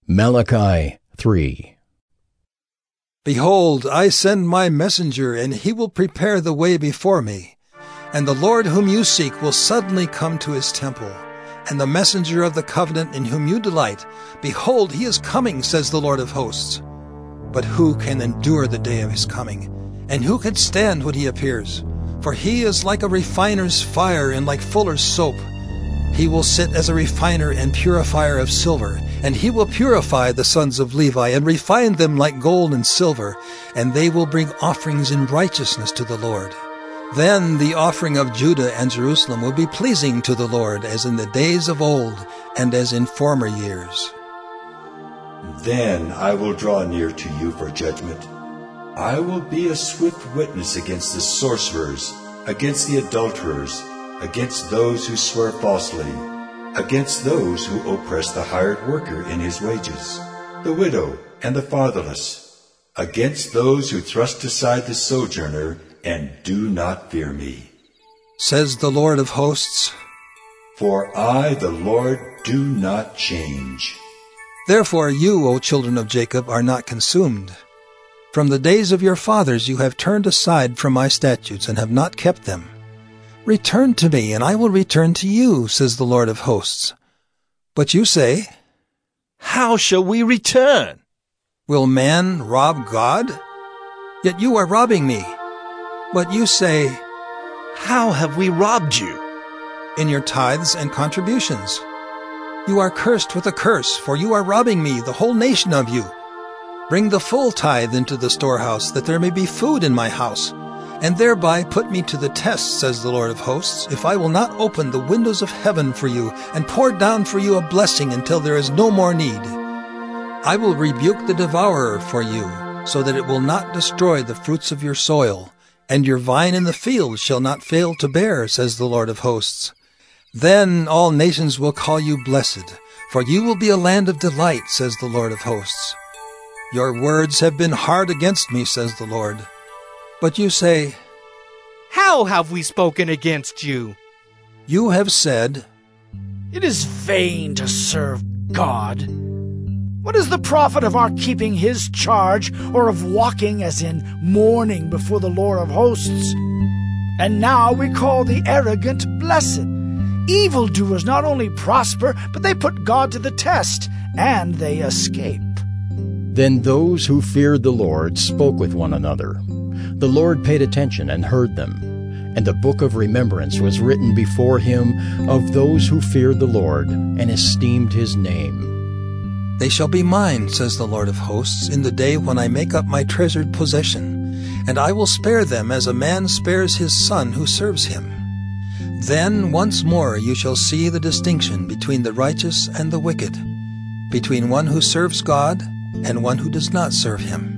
Malachi 3. Behold, I send my messenger, and he will prepare the way before me. And the Lord whom you seek will suddenly come to his temple. And the messenger of the covenant in whom you delight, behold, he is coming, says the Lord of hosts. But who can endure the day of his coming? And who can stand when he appears? For he is like a refiner's fire and like fuller's soap. He will sit as a refiner and purifier of silver, and he will purify the sons of Levi and refine them like gold and silver, and they will bring offerings in righteousness to the Lord. Then the offering of Judah and Jerusalem will be pleasing to the Lord, as in the days of old and as in former years. Then I will draw near to you for judgment. I will be a swift witness against the sorcerers, against the adulterers, against those who swear falsely, against those who oppress the hired worker in his wages, the widow and the fatherless, against those who thrust aside the sojourner and do not fear me, says the Lord of hosts. For I, the Lord, do not change. Therefore you, O children of Jacob, are not consumed. From the days of your fathers you have turned aside from my statutes and have not kept them. Return to me, and I will return to you, says the Lord of hosts. But you say, How shall we return? Will man rob God? Yet you are robbing me. But you say, How have we robbed you? In your tithes and contributions. You are cursed with a curse, for you are robbing me, the whole nation of you. Bring the full tithe into the storehouse, that there may be food in my house. And thereby put me to the test, says the Lord of hosts, if I will not open the windows of heaven for you, and pour down for you a blessing until there is no more need. I will rebuke the devourer for you, so that it will not destroy the fruits of your soil, and your vine in the field shall not fail to bear, says the Lord of hosts. Then all nations will call you blessed, for you will be a land of delight, says the Lord of hosts. Your words have been hard against me, says the Lord. But you say, How have we spoken against you? You have said, It is vain to serve God. What is the profit of our keeping his charge, or of walking as in mourning before the Lord of hosts? And now we call the arrogant blessed. Evildoers not only prosper, but they put God to the test, and they escape. Then those who feared the Lord spoke with one another. The Lord paid attention and heard them, and the book of remembrance was written before him of those who feared the Lord and esteemed his name. They shall be mine, says the Lord of hosts, in the day when I make up my treasured possession, and I will spare them as a man spares his son who serves him. Then once more you shall see the distinction between the righteous and the wicked, between one who serves God and one who does not serve him.